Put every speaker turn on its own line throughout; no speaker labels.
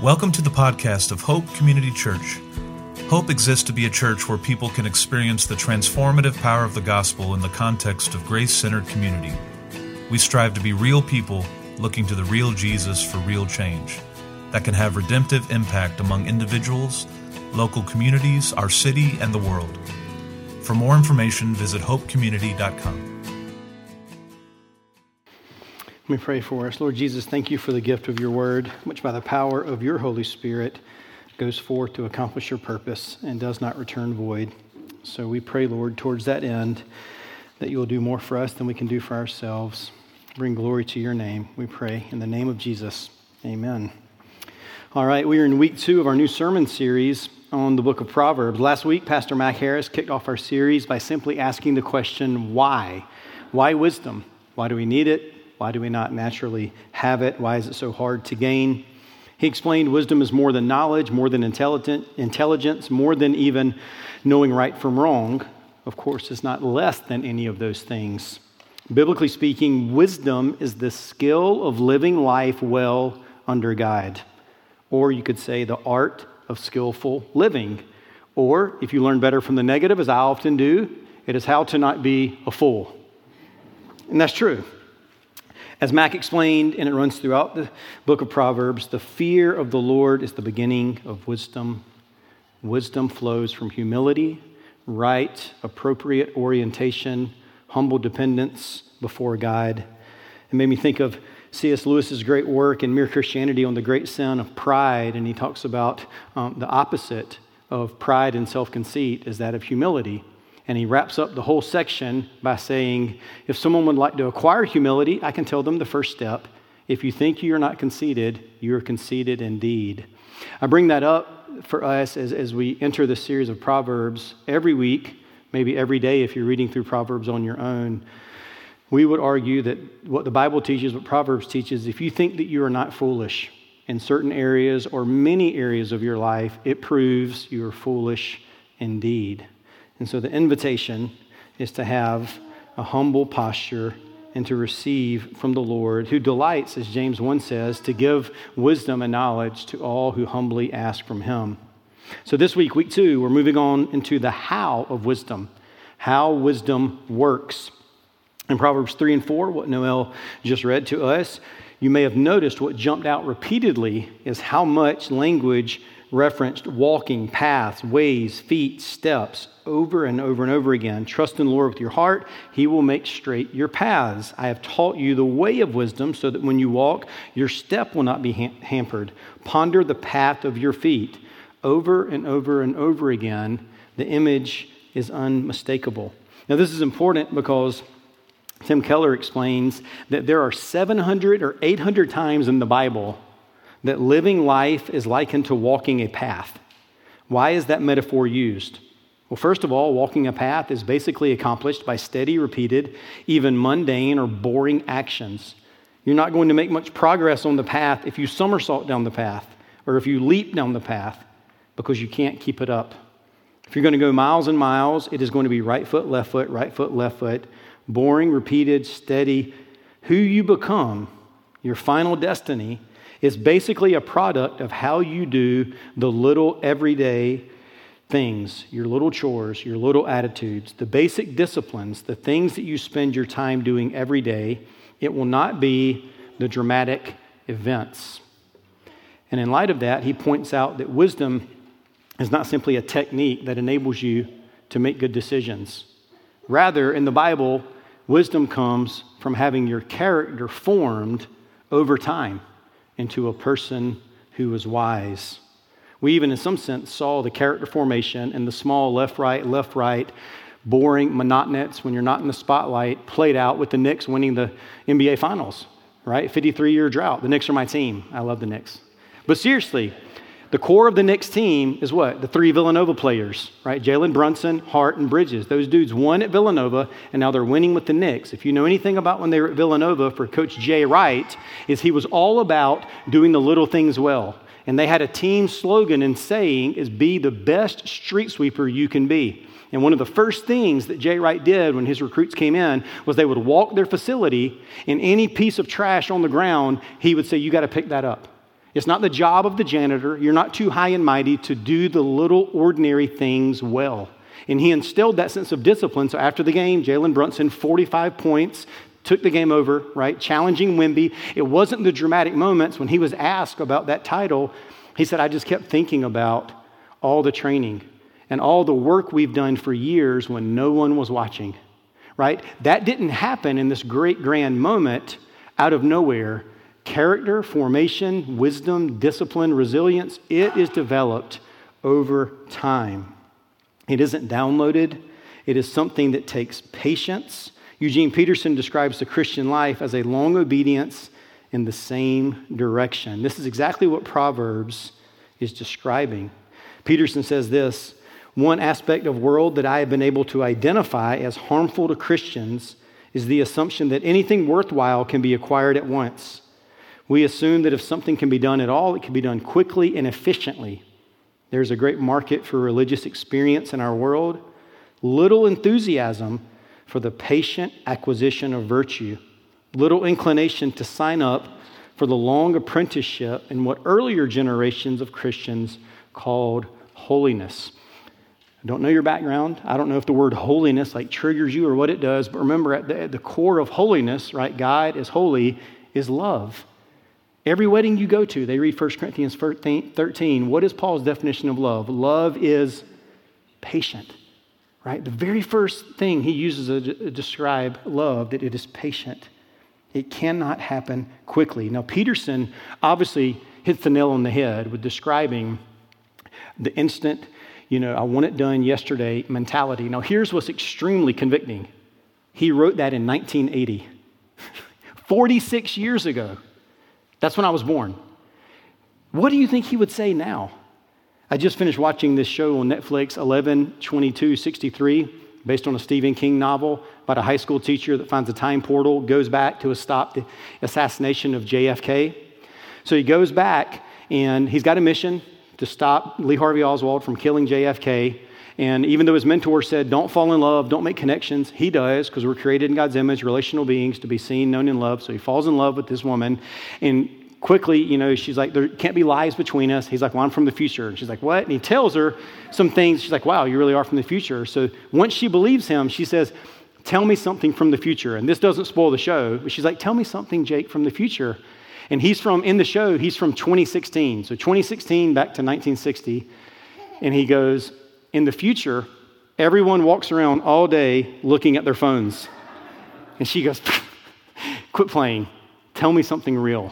Welcome to the podcast of Hope Community Church. Hope exists to be a church where people can experience the transformative power of the gospel in the context of grace-centered community. We strive to be real people looking to the real Jesus for real change that can have redemptive impact among individuals, local communities, our city, and the world. For more information, visit hopecommunity.com.
Let me pray for us. Lord Jesus, thank you for the gift of your word, which by the power of your Holy Spirit goes forth to accomplish your purpose and does not return void. So we pray, Lord, towards that end, that you will do more for us than we can do for ourselves. Bring glory to your name, we pray. In the name of Jesus, amen. All right, we are in week 2 of our new sermon series on the book of Proverbs. Last week, Pastor Mac Harris kicked off our series by simply asking the question, why? Why wisdom? Why do we need it? Why do we not naturally have it? Why is it so hard to gain? He explained wisdom is more than knowledge, more than intelligence, more than even knowing right from wrong. Of course, it's not less than any of those things. Biblically speaking, wisdom is the skill of living life well under guide. Or you could say the art of skillful living. Or, if you learn better from the negative, as I often do, it is how to not be a fool. And that's true. As Mac explained, and it runs throughout the book of Proverbs, the fear of the Lord is the beginning of wisdom. Wisdom flows from humility, right, appropriate orientation, humble dependence before God. It made me think of C.S. Lewis's great work in Mere Christianity on the great sin of pride, and he talks about the opposite of pride and self-conceit is that of humility. And he wraps up the whole section by saying, if someone would like to acquire humility, I can tell them the first step. If you think you are not conceited, you are conceited indeed. I bring that up for us as we enter this series of Proverbs every week, maybe every day if you're reading through Proverbs on your own. We would argue that what the Bible teaches, what Proverbs teaches, if you think that you are not foolish in certain areas or many areas of your life, it proves you are foolish indeed. And so the invitation is to have a humble posture and to receive from the Lord, who delights, as James 1 says, to give wisdom and knowledge to all who humbly ask from him. So this week, week 2, we're moving on into the how of wisdom, how wisdom works. In Proverbs 3 and 4, what Noel just read to us, you may have noticed what jumped out repeatedly is how much language referenced walking, paths, ways, feet, steps, over and over and over again. Trust in the Lord with your heart. He will make straight your paths. I have taught you the way of wisdom so that when you walk, your step will not be hampered. Ponder the path of your feet. Over and over and over again, the image is unmistakable. Now, this is important because Tim Keller explains that there are 700 or 800 times in the Bible that living life is likened to walking a path. Why is that metaphor used? Well, first of all, walking a path is basically accomplished by steady, repeated, even mundane or boring actions. You're not going to make much progress on the path if you somersault down the path or if you leap down the path because you can't keep it up. If you're going to go miles and miles, it is going to be right foot, left foot, right foot, left foot, boring, repeated, steady. Who you become, your final destiny, is basically a product of how you do the little everyday things, your little chores, your little attitudes, the basic disciplines, the things that you spend your time doing every day. It will not be the dramatic events. And in light of that, he points out that wisdom is not simply a technique that enables you to make good decisions. Rather, in the Bible, wisdom comes from having your character formed over time into a person who is wise. We even, in some sense, saw the character formation in the small left, right, boring, monotonous, when you're not in the spotlight, played out with the Knicks winning the NBA Finals, right? 53-year drought. The Knicks are my team. I love the Knicks. But seriously, the core of the Knicks team is what? The 3 Villanova players, right? Jalen Brunson, Hart, and Bridges. Those dudes won at Villanova, and now they're winning with the Knicks. If you know anything about when they were at Villanova for Coach Jay Wright, is he was all about doing the little things well. And they had a team slogan and saying is be the best street sweeper you can be. And one of the first things that Jay Wright did when his recruits came in was they would walk their facility and any piece of trash on the ground, he would say, you got to pick that up. It's not the job of the janitor. You're not too high and mighty to do the little ordinary things well. And he instilled that sense of discipline. So after the game, Jalen Brunson, 45 points, took the game over, right? Challenging Wemby. It wasn't the dramatic moments when he was asked about that title. He said, I just kept thinking about all the training and all the work we've done for years when no one was watching, right? That didn't happen in this great grand moment out of nowhere. Character, formation, wisdom, discipline, resilience, it is developed over time. It isn't downloaded. It is something that takes patience. Eugene Peterson describes the Christian life as a long obedience in the same direction. This is exactly what Proverbs is describing. Peterson says this, one aspect of world that I have been able to identify as harmful to Christians is the assumption that anything worthwhile can be acquired at once. We assume that if something can be done at all, it can be done quickly and efficiently. There's a great market for religious experience in our world, little enthusiasm for the patient acquisition of virtue, little inclination to sign up for the long apprenticeship in what earlier generations of Christians called holiness. I don't know your background. I don't know if the word holiness like triggers you or what it does, but remember at the core of holiness, right? God is holy, is love. Every wedding you go to, they read 1 Corinthians 13. What is Paul's definition of love? Love is patient. Right? The very first thing he uses to describe love, that it is patient. It cannot happen quickly. Now, Peterson obviously hits the nail on the head with describing the instant, I want it done yesterday mentality. Now, here's what's extremely convicting. He wrote that in 1980, 46 years ago. That's when I was born. What do you think he would say now? I just finished watching this show on Netflix, 11/22/63, based on a Stephen King novel about a high school teacher that finds a time portal, goes back to stop the assassination of JFK. So he goes back and he's got a mission to stop Lee Harvey Oswald from killing JFK. And even though his mentor said, don't fall in love, don't make connections, he does, because we're created in God's image, relational beings to be seen, known, and loved. So he falls in love with this woman. And quickly, she's like, there can't be lies between us. He's like, well, I'm from the future. And she's like, what? And he tells her some things. She's like, wow, you really are from the future. So once she believes him, she says, tell me something from the future. And this doesn't spoil the show, but she's like, tell me something, Jake, from the future. And in the show, he's from 2016. So 2016 back to 1960. And he goes, in the future, everyone walks around all day looking at their phones. And she goes, quit playing. Tell me something real.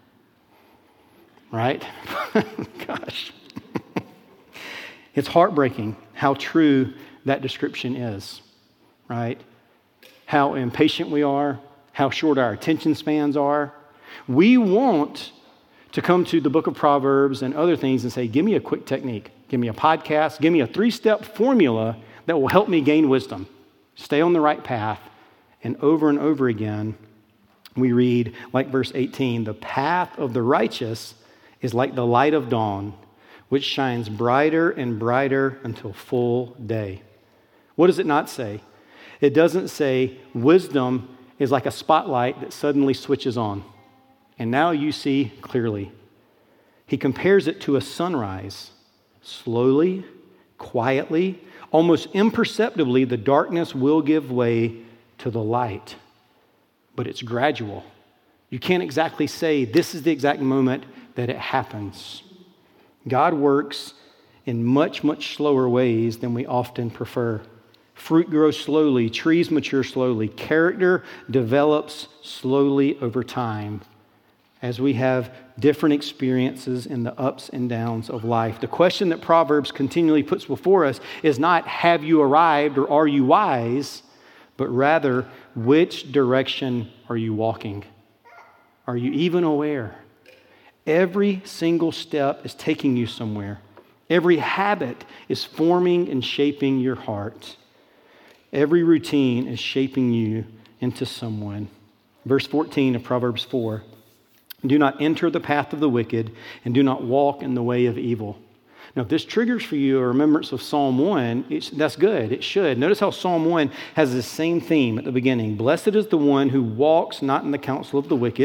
Right? Gosh. It's heartbreaking how true that description is, right? How impatient we are, how short our attention spans are. We want to come to the book of Proverbs and other things and say, give me a quick technique, give me a podcast, give me a 3-step formula that will help me gain wisdom, stay on the right path. And over again, we read, like verse 18, the path of the righteous is like the light of dawn, which shines brighter and brighter until full day. What does it not say? It doesn't say wisdom is like a spotlight that suddenly switches on, and now you see clearly. He compares it to a sunrise. Slowly, quietly, almost imperceptibly, the darkness will give way to the light. But it's gradual. You can't exactly say this is the exact moment that it happens. God works in much, much slower ways than we often prefer. Fruit grows slowly, trees mature slowly, character develops slowly over time as we have different experiences in the ups and downs of life. The question that Proverbs continually puts before us is not, have you arrived or are you wise, but rather, which direction are you walking? Are you even aware? Every single step is taking you somewhere. Every habit is forming and shaping your heart. Every routine is shaping you into someone. Verse 14 of Proverbs 4, do not enter the path of the wicked and do not walk in the way of evil. Now, if this triggers for you a remembrance of Psalm 1, that's good. It should. Notice how Psalm 1 has the same theme at the beginning. Blessed is the one who walks not in the counsel of the wicked,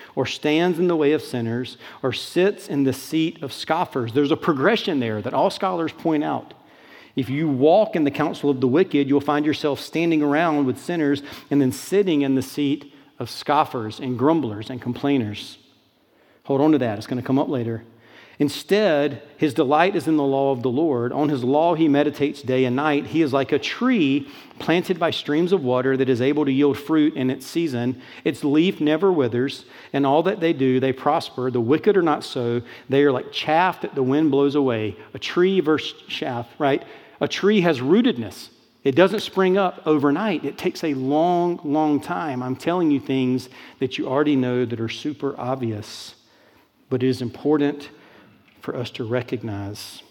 or stands in the way of sinners, or sits in the seat of scoffers. There's a progression there that all scholars point out. If you walk in the counsel of the wicked, you'll find yourself standing around with sinners and then sitting in the seat of scoffers and grumblers and complainers. Hold on to that. It's going to come up later. Instead, his delight is in the law of the Lord. On his law he meditates day and night. He is like a tree planted by streams of water that is able to yield fruit in its season. Its leaf never withers, and all that they do, they prosper. The wicked are not so. They are like chaff that the wind blows away. A tree versus chaff, right? A tree has rootedness. It doesn't spring up overnight. It takes a long, long time. I'm telling you things that you already know that are super obvious, but it is important for us to recognize.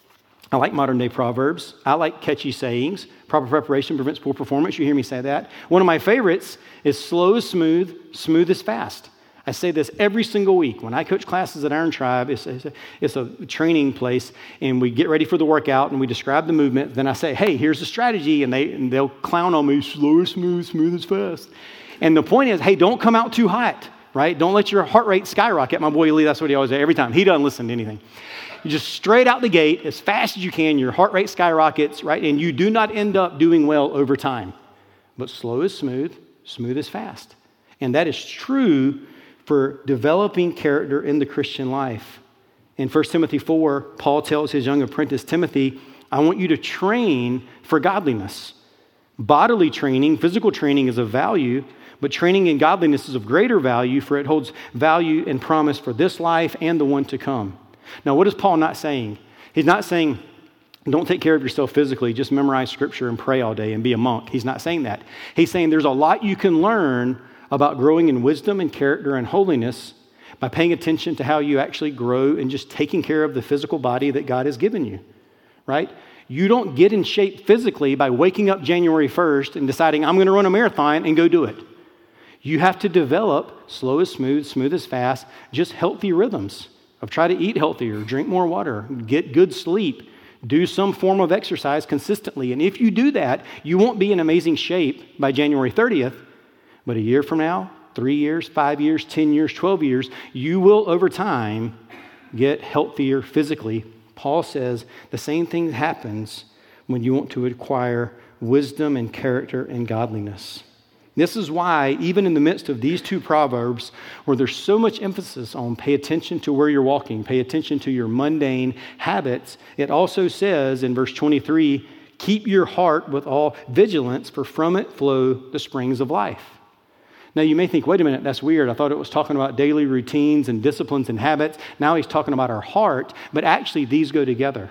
I like modern day proverbs. I like catchy sayings. Proper preparation prevents poor performance. You hear me say that. One of my favorites is slow is smooth, smooth is fast. I say this every single week. When I coach classes at Iron Tribe, it's a training place, and we get ready for the workout, and we describe the movement. Then I say, hey, here's the strategy, and they'll clown on me, slow is smooth, smooth is fast. And the point is, hey, don't come out too hot. Right? Don't let your heart rate skyrocket. My boy Lee, that's what he always says every time. He doesn't listen to anything. You just straight out the gate, as fast as you can, your heart rate skyrockets, right? And you do not end up doing well over time. But slow is smooth, smooth is fast. And that is true for developing character in the Christian life. In 1 Timothy 4, Paul tells his young apprentice Timothy, I want you to train for godliness. Bodily training, physical training is of value, but training in godliness is of greater value, for it holds value and promise for this life and the one to come. Now, what is Paul not saying? He's not saying, don't take care of yourself physically, just memorize scripture and pray all day and be a monk. He's not saying that. He's saying there's a lot you can learn about growing in wisdom and character and holiness by paying attention to how you actually grow and just taking care of the physical body that God has given you, right? You don't get in shape physically by waking up January 1st and deciding, I'm going to run a marathon and go do it. You have to develop slow is smooth, smooth is fast, just healthy rhythms of try to eat healthier, drink more water, get good sleep, do some form of exercise consistently. And if you do that, you won't be in amazing shape by January 30th, but a year from now, 3 years, 5 years, 10 years, 12 years, you will over time get healthier physically. Paul says the same thing happens when you want to acquire wisdom and character and godliness. This is why, even in the midst of these two proverbs, where there's so much emphasis on pay attention to where you're walking, pay attention to your mundane habits, it also says in verse 23, keep your heart with all vigilance, for from it flow the springs of life. Now, you may think, wait a minute, that's weird. I thought it was talking about daily routines and disciplines and habits. Now he's talking about our heart, but actually these go together.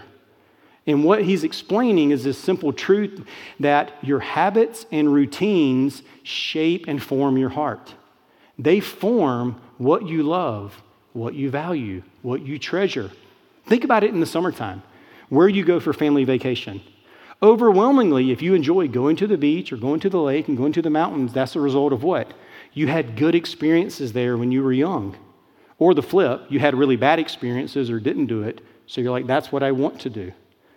And what he's explaining is this simple truth that your habits and routines shape and form your heart. They form what you love, what you value, what you treasure. Think about it in the summertime, where you go for family vacation. Overwhelmingly, if you enjoy going to the beach or going to the lake and going to the mountains, that's a result of what? You had good experiences there when you were young. Or the flip, you had really bad experiences or didn't do it, so you're like, that's what I want to do.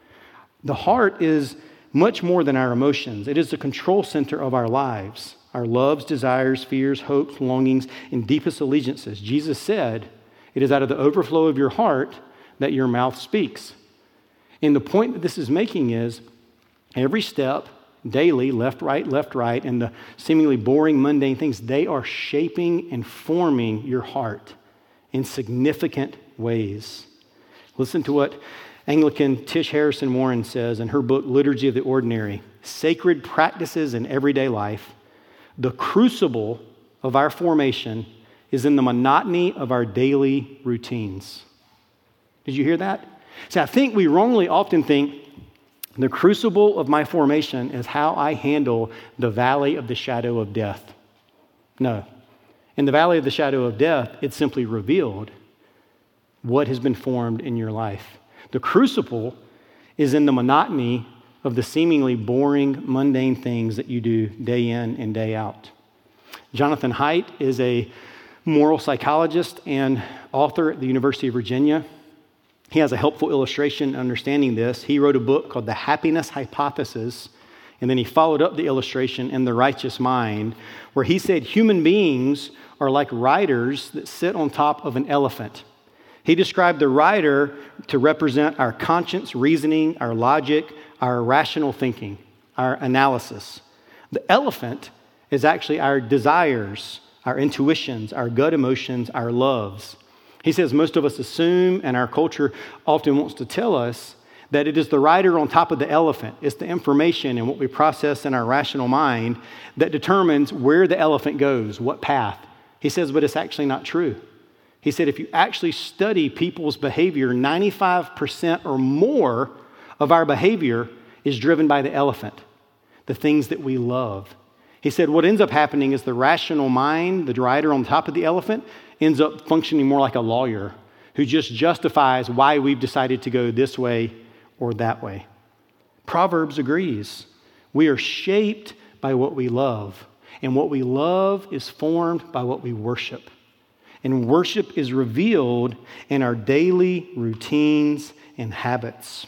The heart is much more than our emotions. It is the control center of our lives, our loves, desires, fears, hopes, longings, and deepest allegiances. Jesus said, it is out of the overflow of your heart that your mouth speaks. And the point that this is making is every step, daily, left, right, and the seemingly boring, mundane things, they are shaping and forming your heart in significant ways. Listen to what Anglican Tish Harrison Warren says in her book, Liturgy of the Ordinary. Sacred practices in everyday life, the crucible of our formation is in the monotony of our daily routines. Did you hear that? See, I think we wrongly often think the crucible of my formation is how I handle the valley of the shadow of death. No. In the valley of the shadow of death, it's simply revealed what has been formed in your life. The crucible is in the monotony of the seemingly boring, mundane things that you do day in and day out. Jonathan Haidt is a moral psychologist and author at the University of Virginia. He has a helpful illustration understanding this. He wrote a book called The Happiness Hypothesis, And then he followed up the illustration in The Righteous Mind, where he said human beings are like riders that sit on top of an elephant. He described the rider to represent our conscience, reasoning, our logic, our rational thinking, our analysis. The elephant is actually our desires, our intuitions, our gut emotions, our loves. He says most of us assume, and our culture often wants to tell us, that it is the rider on top of the elephant. It's the information and what we process in our rational mind that determines where the elephant goes, what path. He says, but it's actually not true. He said, if you actually study people's behavior, 95% or more of our behavior is driven by the elephant, the things that we love. He said, what ends up happening is the rational mind, the rider on top of the elephant, ends up functioning more like a lawyer who just justifies why we've decided to go this way or that way. Proverbs agrees. We are shaped by what we love, and what we love is formed by what we worship. And worship is revealed in our daily routines and habits.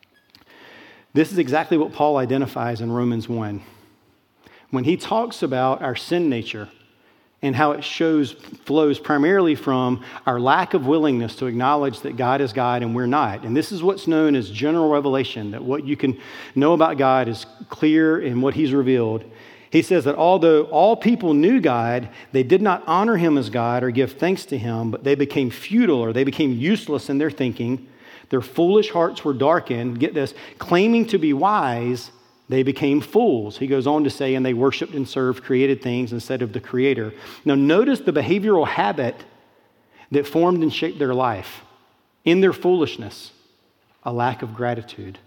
This is exactly what Paul identifies in Romans 1. When he talks about our sin nature and how it flows primarily from our lack of willingness to acknowledge that God is God and we're not. And this is what's known as general revelation, that what you can know about God is clear in what he's revealed. He says that although all people knew God, they did not honor him as God or give thanks to him, but they became futile, or they became useless in their thinking. Their foolish hearts were darkened. Get this, claiming to be wise, they became fools. He goes on to say, and they worshiped and served created things instead of the Creator. Now notice the behavioral habit that formed and shaped their life. In their foolishness, a lack of gratitude.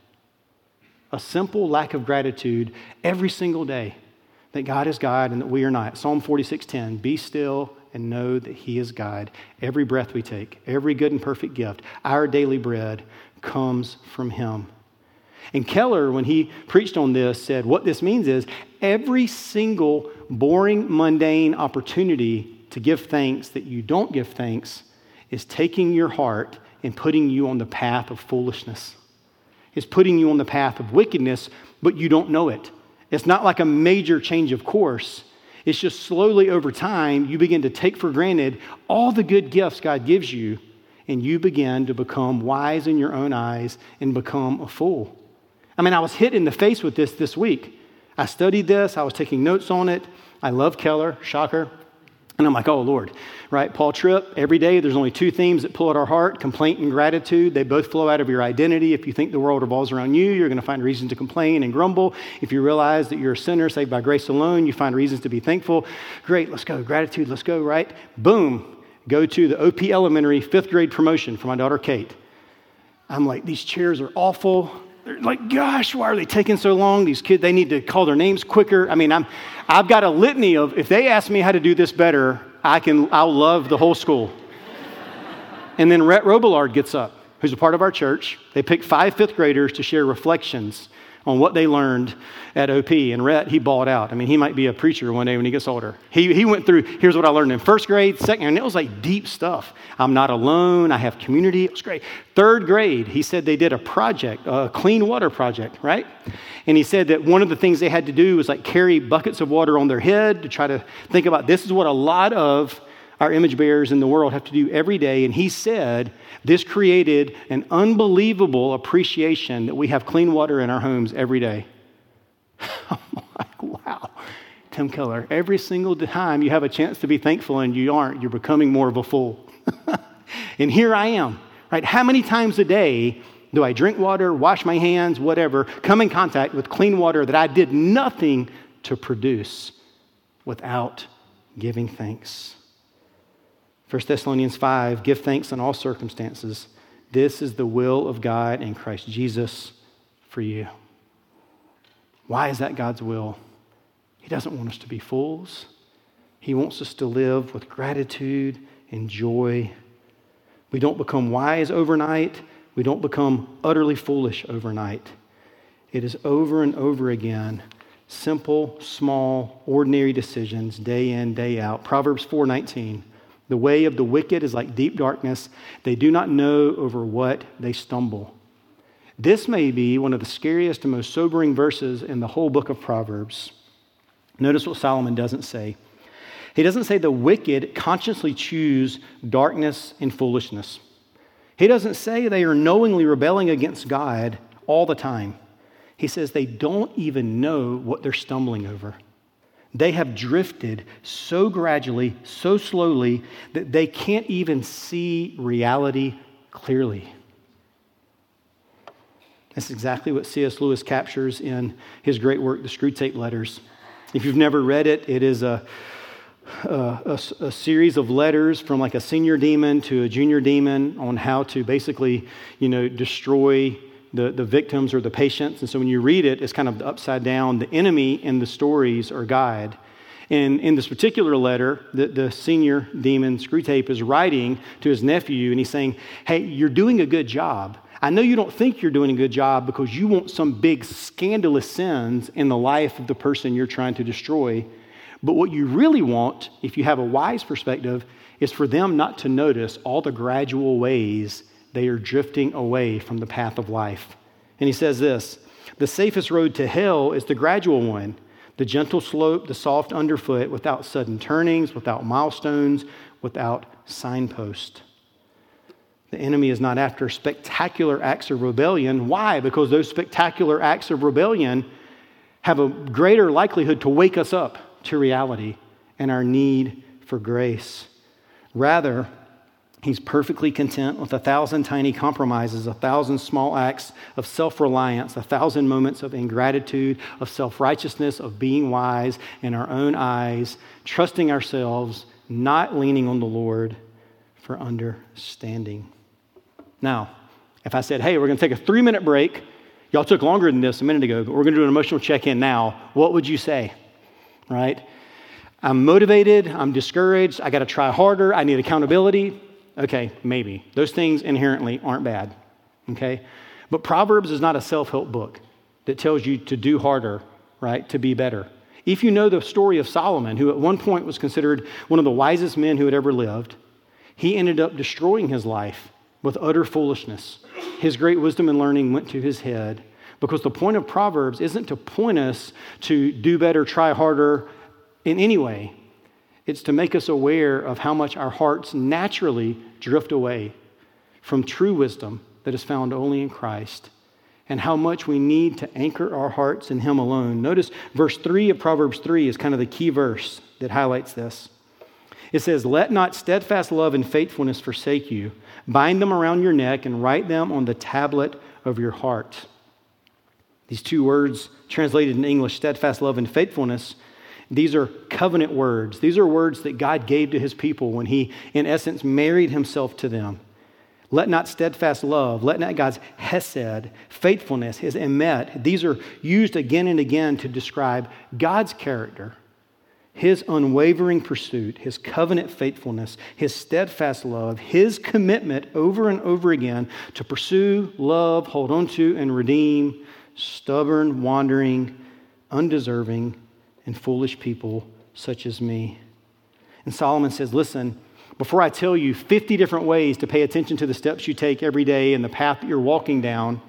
A simple lack of gratitude every single day. That God is God and that we are not. Psalm 46:10, be still and know that he is God. Every breath we take, every good and perfect gift, our daily bread comes from him. And Keller, when he preached on this, said what this means is every single boring, mundane opportunity to give thanks that you don't give thanks is taking your heart and putting you on the path of foolishness. It's putting you on the path of wickedness, but you don't know it. It's not like a major change of course. It's just slowly over time, you begin to take for granted all the good gifts God gives you, and you begin to become wise in your own eyes and become a fool. I mean, I was hit in the face with this week. I studied this. I was taking notes on it. I love Keller, shocker. And I'm like, oh, Lord, right? Paul Tripp, every day there's only two themes that pull at our heart, complaint and gratitude. They both flow out of your identity. If you think the world revolves around you, you're going to find reasons to complain and grumble. If you realize that you're a sinner saved by grace alone, you find reasons to be thankful. Great, let's go. Gratitude, let's go, right? Boom. Go to the OP Elementary 5th grade promotion for my daughter, Kate. I'm like, these chairs are awful. They're like, gosh, why are they taking so long? These kids, they need to call their names quicker. I mean, I've got a litany of, if they ask me how to do this better, I'll love the whole school. And then Rhett Robillard gets up, who's a part of our church. They picked 5 fifth graders to share reflections on what they learned at OP. And Rhett, he bawled out. I mean, he might be a preacher one day when he gets older. He went through, here's what I learned in 1st grade, 2nd, and it was like deep stuff. I'm not alone. I have community. It was great. 3rd grade, he said they did a project, a clean water project, right? And he said that one of the things they had to do was like carry buckets of water on their head to try to think about this is what a lot of our image bearers in the world have to do every day. And he said this created an unbelievable appreciation that we have clean water in our homes every day. I'm like, wow. Tim Keller, every single time you have a chance to be thankful and you aren't, you're becoming more of a fool. And here I am, right? How many times a day do I drink water, wash my hands, whatever, come in contact with clean water that I did nothing to produce without giving thanks? 1 Thessalonians 5, give thanks in all circumstances. This is the will of God in Christ Jesus for you. Why is that God's will? He doesn't want us to be fools. He wants us to live with gratitude and joy. We don't become wise overnight. We don't become utterly foolish overnight. It is over and over again, simple, small, ordinary decisions, day in, day out. Proverbs 4:19. The way of the wicked is like deep darkness. They do not know over what they stumble. This may be one of the scariest and most sobering verses in the whole book of Proverbs. Notice what Solomon doesn't say. He doesn't say the wicked consciously choose darkness and foolishness. He doesn't say they are knowingly rebelling against God all the time. He says they don't even know what they're stumbling over. They have drifted so gradually, so slowly, that they can't even see reality clearly. That's exactly what C.S. Lewis captures in his great work, The Screwtape Letters. If you've never read it, it is a series of letters from like a senior demon to a junior demon on how to basically, destroy the victims or the patients. And so when you read it, it's kind of upside down. The enemy in the stories are God. And in this particular letter, the senior demon, Screwtape, is writing to his nephew, and he's saying, hey, you're doing a good job. I know you don't think you're doing a good job because you want some big scandalous sins in the life of the person you're trying to destroy. But what you really want, if you have a wise perspective, is for them not to notice all the gradual ways they are drifting away from the path of life. And he says this, the safest road to hell is the gradual one, the gentle slope, the soft underfoot, without sudden turnings, without milestones, without signposts. The enemy is not after spectacular acts of rebellion. Why? Because those spectacular acts of rebellion have a greater likelihood to wake us up to reality and our need for grace. Rather, he's perfectly content with 1,000 tiny compromises, 1,000 small acts of self-reliance, 1,000 moments of ingratitude, of self-righteousness, of being wise in our own eyes, trusting ourselves, not leaning on the Lord for understanding. Now, if I said, hey, we're going to take a 3-minute break, y'all took longer than this a minute ago, but we're going to do an emotional check-in now, what would you say? Right? I'm motivated, I'm discouraged, I got to try harder, I need accountability. Okay, maybe. Those things inherently aren't bad. Okay? But Proverbs is not a self-help book that tells you to do harder, right? To be better. If you know the story of Solomon, who at one point was considered one of the wisest men who had ever lived, he ended up destroying his life with utter foolishness. His great wisdom and learning went to his head because the point of Proverbs isn't to point us to do better, try harder in any way. It's to make us aware of how much our hearts naturally drift away from true wisdom that is found only in Christ and how much we need to anchor our hearts in Him alone. Notice verse 3 of Proverbs 3 is kind of the key verse that highlights this. It says, let not steadfast love and faithfulness forsake you. Bind them around your neck and write them on the tablet of your heart. These two words translated in English, steadfast love and faithfulness, these are covenant words. These are words that God gave to His people when He, in essence, married Himself to them. Let not steadfast love, let not God's hesed, faithfulness, His emet, these are used again and again to describe God's character. His unwavering pursuit, His covenant faithfulness, His steadfast love, His commitment over and over again to pursue, love, hold on to, and redeem stubborn, wandering, undeserving, and foolish people such as me. And Solomon says, listen, before I tell you 50 different ways to pay attention to the steps you take every day and the path that you're walking down,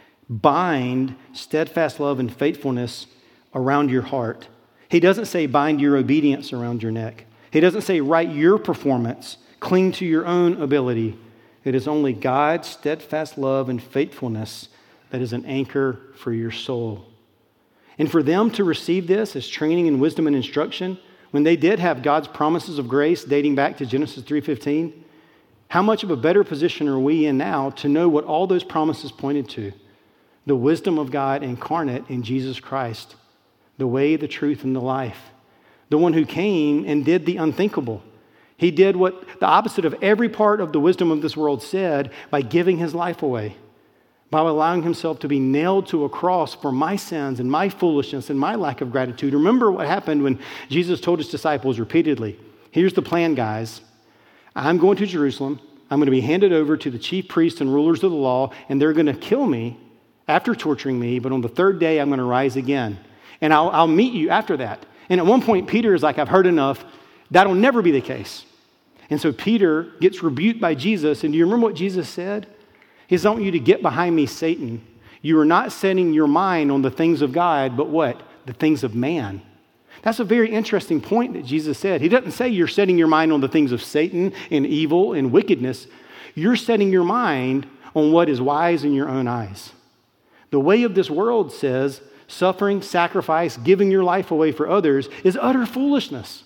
bind steadfast love and faithfulness around your heart. He doesn't say bind your obedience around your neck. He doesn't say write your performance, cling to your own ability. It is only God's steadfast love and faithfulness that is an anchor for your soul. And for them to receive this as training in wisdom and instruction, when they did have God's promises of grace dating back to Genesis 3:15, how much of a better position are we in now to know what all those promises pointed to? The wisdom of God incarnate in Jesus Christ. The way, the truth, and the life. The one who came and did the unthinkable. He did what the opposite of every part of the wisdom of this world said by giving His life away, by allowing Himself to be nailed to a cross for my sins and my foolishness and my lack of gratitude. Remember what happened when Jesus told His disciples repeatedly, here's the plan, guys. I'm going to Jerusalem. I'm going to be handed over to the chief priests and rulers of the law, and they're going to kill me after torturing me, but on the third day I'm going to rise again. And I'll meet you after that. And at one point, Peter is like, I've heard enough. That'll never be the case. And so Peter gets rebuked by Jesus. And do you remember what Jesus said? He says, I want you to get behind me, Satan, You are not setting your mind on the things of God, but what? The things of man. That's a very interesting point that Jesus said. He doesn't say you're setting your mind on the things of Satan and evil and wickedness. You're setting your mind on what is wise in your own eyes. The way of this world says suffering, sacrifice, giving your life away for others is utter foolishness.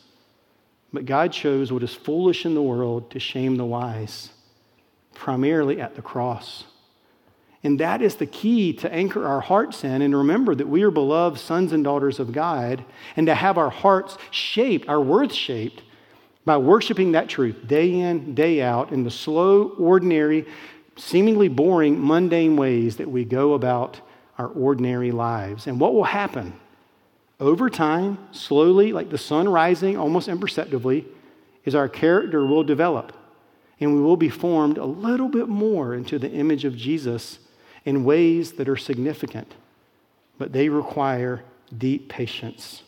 But God chose what is foolish in the world to shame the wise, primarily at the cross. And that is the key to anchor our hearts in and remember that we are beloved sons and daughters of God, and to have our hearts shaped, our worth shaped, by worshiping that truth day in, day out, in the slow, ordinary, seemingly boring, mundane ways that we go about our ordinary lives. And what will happen? Over time, slowly, like the sun rising almost imperceptibly, is our character will develop, and we will be formed a little bit more into the image of Jesus in ways that are significant, but they require deep patience.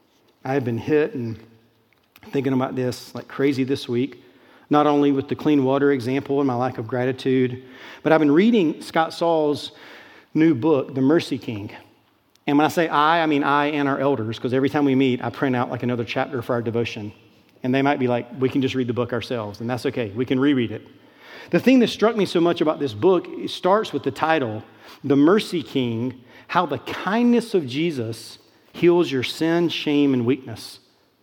I have been hit and thinking about this like crazy this week, not only with the clean water example and my lack of gratitude, but I've been reading Scott Saul's new book, The Mercy King. And when I say I mean I and our elders, because every time we meet, I print out like another chapter for our devotion. And they might be like, we can just read the book ourselves, and that's okay. We can reread it. The thing that struck me so much about this book, it starts with the title, The Mercy King, How the Kindness of Jesus Heals Your Sin, Shame, and Weakness.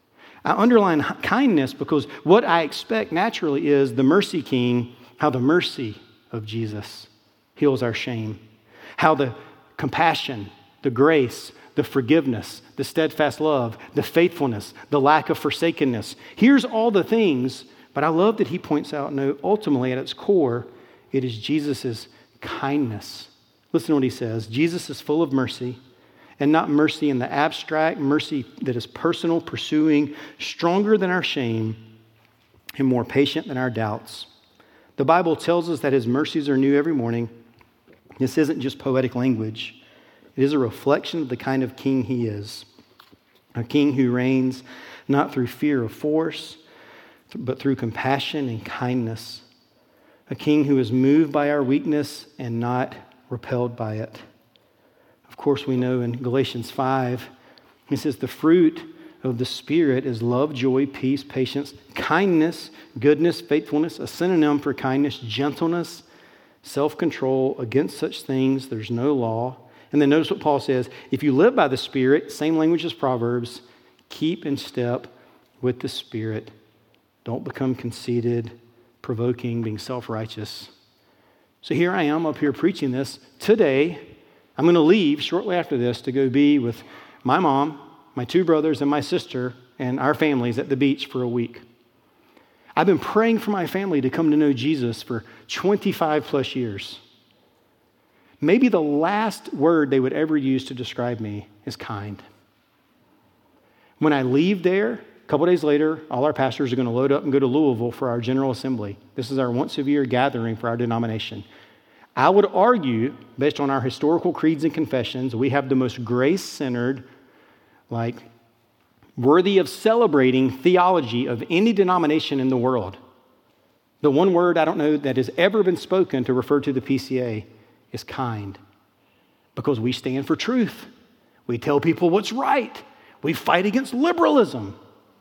I underline kindness because what I expect naturally is the Mercy King, how the mercy of Jesus heals our shame, how the compassion, the grace, the forgiveness, the steadfast love, the faithfulness, the lack of forsakenness. Here's all the things, but I love that he points out, no, ultimately at its core, it is Jesus' kindness. Listen to what he says. Jesus is full of mercy, and not mercy in the abstract, mercy that is personal, pursuing, stronger than our shame, and more patient than our doubts. The Bible tells us that his mercies are new every morning. This isn't just poetic language. It is a reflection of the kind of king he is. A king who reigns not through fear of force, but through compassion and kindness. A king who is moved by our weakness and not repelled by it. Of course, we know in Galatians 5, it says the fruit of the Spirit is love, joy, peace, patience, kindness, goodness, faithfulness, a synonym for kindness, gentleness, self-control. Against such things, there's no law. And then notice what Paul says, if you live by the Spirit, same language as Proverbs, keep in step with the Spirit. Don't become conceited, provoking, being self-righteous. So here I am up here preaching this. Today, I'm going to leave shortly after this to go be with my mom, my two brothers, and my sister, and our families at the beach for a week. I've been praying for my family to come to know Jesus for 25 plus years. Maybe the last word they would ever use to describe me is kind. When I leave there, a couple days later, all our pastors are going to load up and go to Louisville for our General Assembly. This is our once-a-year gathering for our denomination. I would argue, based on our historical creeds and confessions, we have the most grace-centered, worthy of celebrating theology of any denomination in the world. The one word I don't know that has ever been spoken to refer to the PCA is kind, because we stand for truth. We tell people what's right. We fight against liberalism.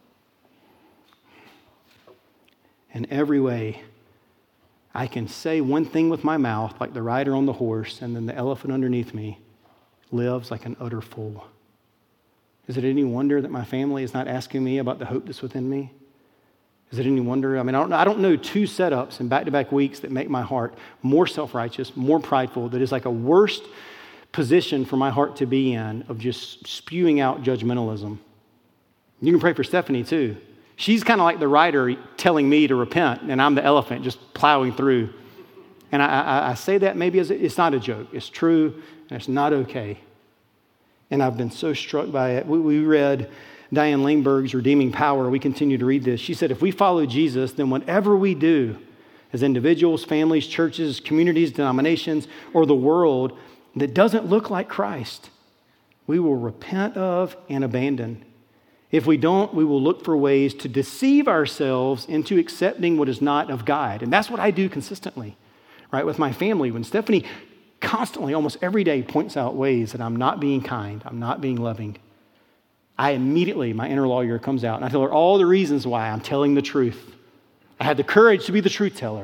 In every way, I can say one thing with my mouth, like the rider on the horse, and then the elephant underneath me lives like an utter fool. Is it any wonder that my family is not asking me about the hope that's within me? Is it any wonder? I don't know two setups in back-to-back weeks that make my heart more self-righteous, more prideful, that is like a worst position for my heart to be in of just spewing out judgmentalism. You can pray for Stephanie too. She's kind of like the rider telling me to repent, and I'm the elephant just plowing through. And I say that maybe as it's not a joke. It's true, and it's not okay. And I've been so struck by it. We read Diane Langberg's Redeeming Power. We continue to read this. She said, if we follow Jesus, then whatever we do as individuals, families, churches, communities, denominations, or the world that doesn't look like Christ, we will repent of and abandon. If we don't, we will look for ways to deceive ourselves into accepting what is not of God. And that's what I do consistently, right? With my family. When Stephanie constantly, almost every day, points out ways that I'm not being kind, I'm not being loving, I immediately, my inner lawyer comes out and I tell her all the reasons why I'm telling the truth. I had the courage to be the truth teller.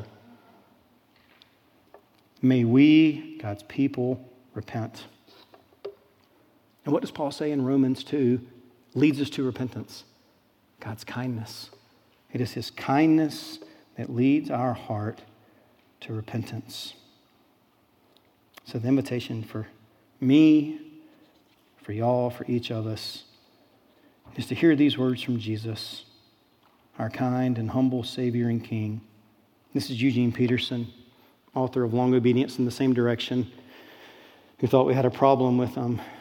May we, God's people, repent. And what does Paul say in Romans 2 leads us to repentance? God's kindness. It is his kindness that leads our heart to repentance. So the invitation for me, for y'all, for each of us, is to hear these words from Jesus, our kind and humble Savior and King. This is Eugene Peterson, author of Long Obedience in the Same Direction, who thought we had a problem with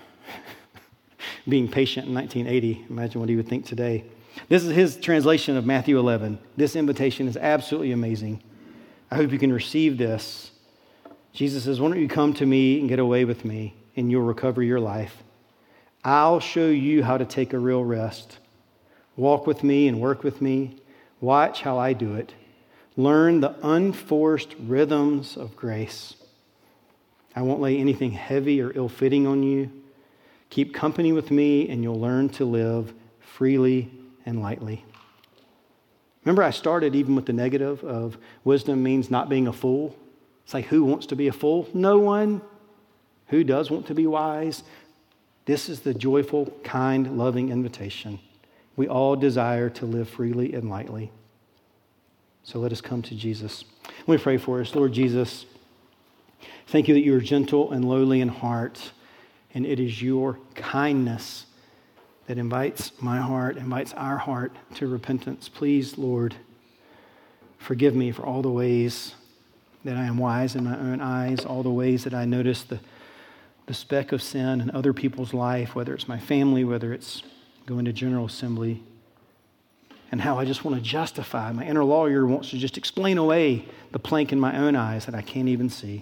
being patient in 1980. Imagine what he would think today. This is his translation of Matthew 11. This invitation is absolutely amazing. I hope you can receive this. Jesus says, why don't you come to me and get away with me, and you'll recover your life. I'll show you how to take a real rest. Walk with me and work with me. Watch how I do it. Learn the unforced rhythms of grace. I won't lay anything heavy or ill-fitting on you. Keep company with me and you'll learn to live freely and lightly. Remember, I started even with the negative of wisdom means not being a fool. It's like, who wants to be a fool? No one. Who does want to be wise? This is the joyful, kind, loving invitation. We all desire to live freely and lightly. So let us come to Jesus. Let me pray for us. Lord Jesus, thank you that you are gentle and lowly in heart, and it is your kindness that invites my heart, invites our heart to repentance. Please, Lord, forgive me for all the ways that I am wise in my own eyes, all the ways that I notice the speck of sin in other people's life, whether it's my family, whether it's going to General Assembly, and how I just want to justify. My inner lawyer wants to just explain away the plank in my own eyes that I can't even see.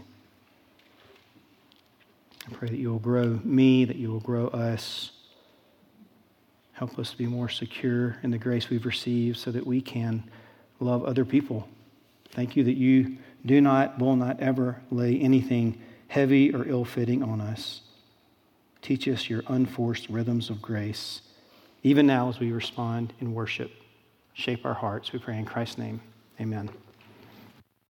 I pray that you will grow me, that you will grow us. Help us to be more secure in the grace we've received so that we can love other people. Thank you that you will not ever lay anything heavy or ill-fitting on us. Teach us your unforced rhythms of grace, even now as we respond in worship. Shape our hearts, we pray in Christ's name. Amen.